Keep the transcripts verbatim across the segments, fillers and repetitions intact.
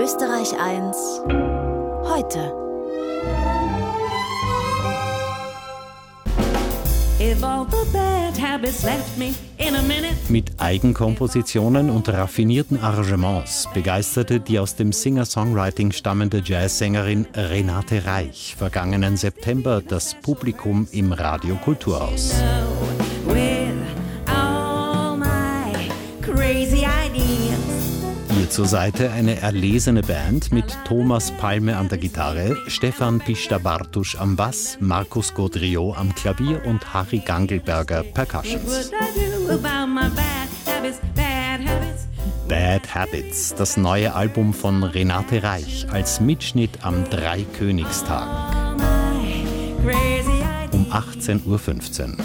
Österreich eins heute. Mit Eigenkompositionen und raffinierten Arrangements begeisterte die aus dem Singer-Songwriting stammende Jazzsängerin Renate Reich vergangenen September das Publikum im Radio Kulturhaus. Ihr zur Seite eine erlesene Band mit Thomas Palme an der Gitarre, Stefan Pister-Bartusch am Bass, Markus Gaudriot am Klavier und Harry Gangelberger Percussions. Bad Habits, das neue Album von Renate Reich als Mitschnitt am Dreikönigstag um achtzehn Uhr fünfzehn.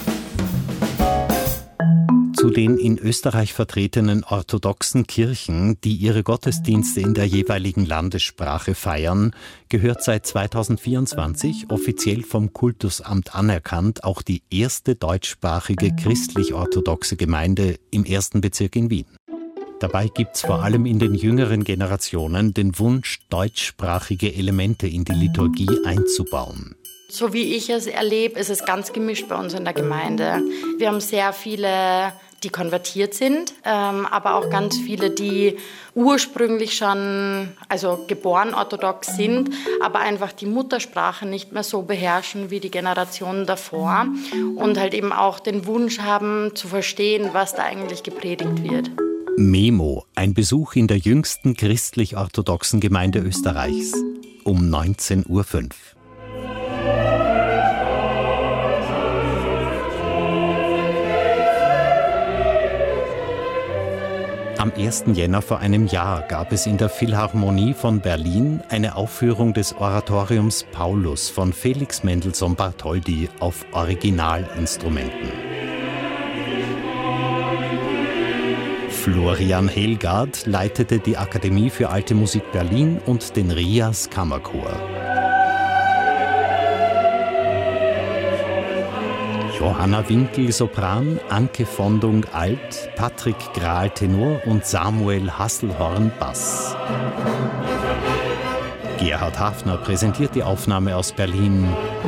Zu den in Österreich vertretenen orthodoxen Kirchen, die ihre Gottesdienste in der jeweiligen Landessprache feiern, gehört seit zweitausendvierundzwanzig offiziell vom Kultusamt anerkannt auch die erste deutschsprachige christlich-orthodoxe Gemeinde im ersten Bezirk in Wien. Dabei gibt es vor allem in den jüngeren Generationen den Wunsch, deutschsprachige Elemente in die Liturgie einzubauen. So wie ich es erlebe, ist es ganz gemischt bei uns in der Gemeinde. Wir haben sehr viele, die konvertiert sind, ähm, aber auch ganz viele, die ursprünglich schon, also geboren orthodox sind, aber einfach die Muttersprache nicht mehr so beherrschen wie die Generationen davor und halt eben auch den Wunsch haben, zu verstehen, was da eigentlich gepredigt wird. Memo, ein Besuch in der jüngsten christlich-orthodoxen Gemeinde Österreichs um neunzehn Uhr fünf. Am ersten Jänner vor einem Jahr gab es in der Philharmonie von Berlin eine Aufführung des Oratoriums Paulus von Felix Mendelssohn Bartholdy auf Originalinstrumenten. Florian Helgard leitete die Akademie für Alte Musik Berlin und den Rias Kammerchor. Johanna Winkel Sopran, Anke Fondung Alt, Patrick Grahl Tenor und Samuel Hasselhorn Bass. Gerhard Hafner präsentiert die Aufnahme aus Berlin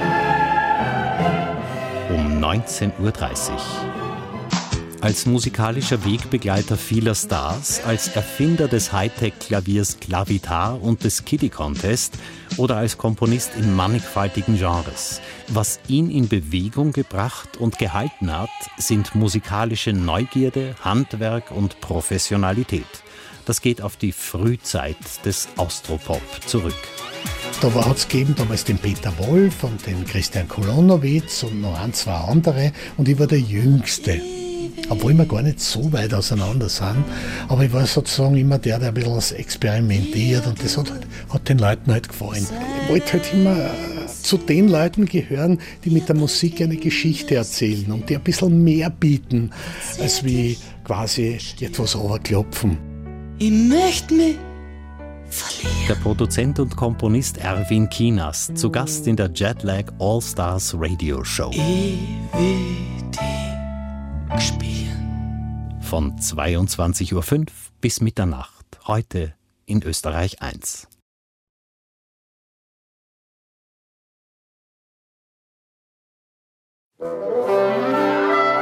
um neunzehn Uhr dreißig. Als musikalischer Wegbegleiter vieler Stars, als Erfinder des Hightech-Klaviers Klavitar und des Kiddie Contest oder als Komponist in mannigfaltigen Genres. Was ihn in Bewegung gebracht und gehalten hat, sind musikalische Neugierde, Handwerk und Professionalität. Das geht auf die Frühzeit des Austropop zurück. Da hat es gegeben damals den Peter Wolf und den Christian Kolonowitz und noch ein, zwei andere und ich war der Jüngste. Obwohl wir gar nicht so weit auseinander sind, aber ich war sozusagen immer der, der ein bisschen was experimentiert und das hat, hat den Leuten halt gefallen. Ich wollte halt immer zu den Leuten gehören, die mit der Musik eine Geschichte erzählen und die ein bisschen mehr bieten, als wie quasi etwas runterklopfen. Ich möchte mich verlieren. Der Produzent und Komponist Erwin Kinas, zu Gast in der Jetlag All Stars Radio Show. Ich will dich spielen. Von zweiundzwanzig Uhr fünf bis Mitternacht, heute in Österreich eins. Thank you.